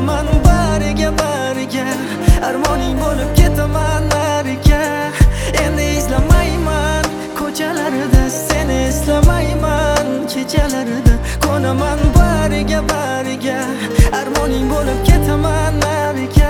ko'naman bariga armoning bo'lib ketaman nariga. Endi izlamayman ko'chalarida seni, eslamayman kechalarida. Ko'naman bariga armoning bo'lib ketaman nariga.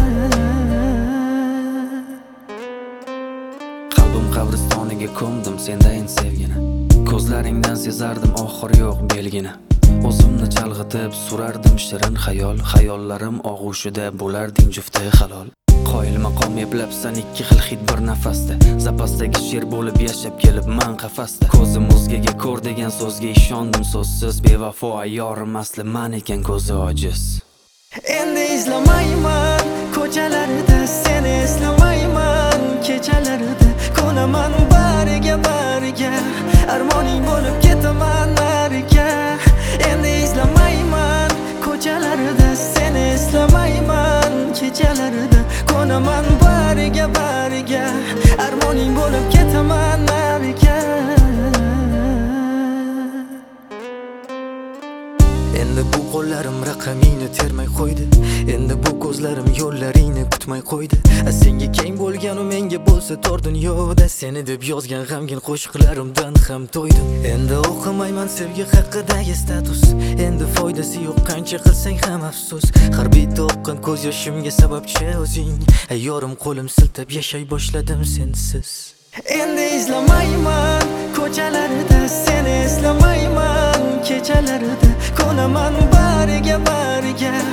Qalbim qabristoniga ko'mdim sendayin sevgini, ko'zlaringdan sezardim oxir yo'q belgini. O'zimni chalg'itib surardim shirin xayollarim og'ushida bo'larding jufti halol. Qoyil maqom eplabsan ikki xil hid bir nafasda, zapasdagi sher bo'lib yashab kelibman qafasda. Ko'zim o'zgaga ko'r degan so'zga ishondim so'zsiz, bevafo ayyorim asli man ekan ko'zi ojiz. Endi izlamayman ko'chalarida seni, eslamayman kechalarida. Ko'naman bariga armoning bo'lib ketaman nariga. Endi izlamayman ko'chalarida seni, eslamayman kechalarida. Ko'naman bariga armoning bo'lib ketaman nariga. Endi bu qo'llarim raqamingni termay qo'ydi, endi bu ko'zlarim yo'llaringni kutmay qo'ydi. Senga keng bo'lganu menga bo'lsa tor dunyoda, seni deb yozgan g'amgin qo'shiqlarimdan ham to'ydim. Endi o'qimayman sevgi haqidagi status, endi foydasi yo'q qancha qilsang ham afsus. Har bitta oqqan ko'z yoshimga sababchi o'zing, yorim qo'lim siltab yashay boshladim sensiz. Endi izlamayman ko'chalarida seni, eslamayman kechalarida. Ko'naman bariga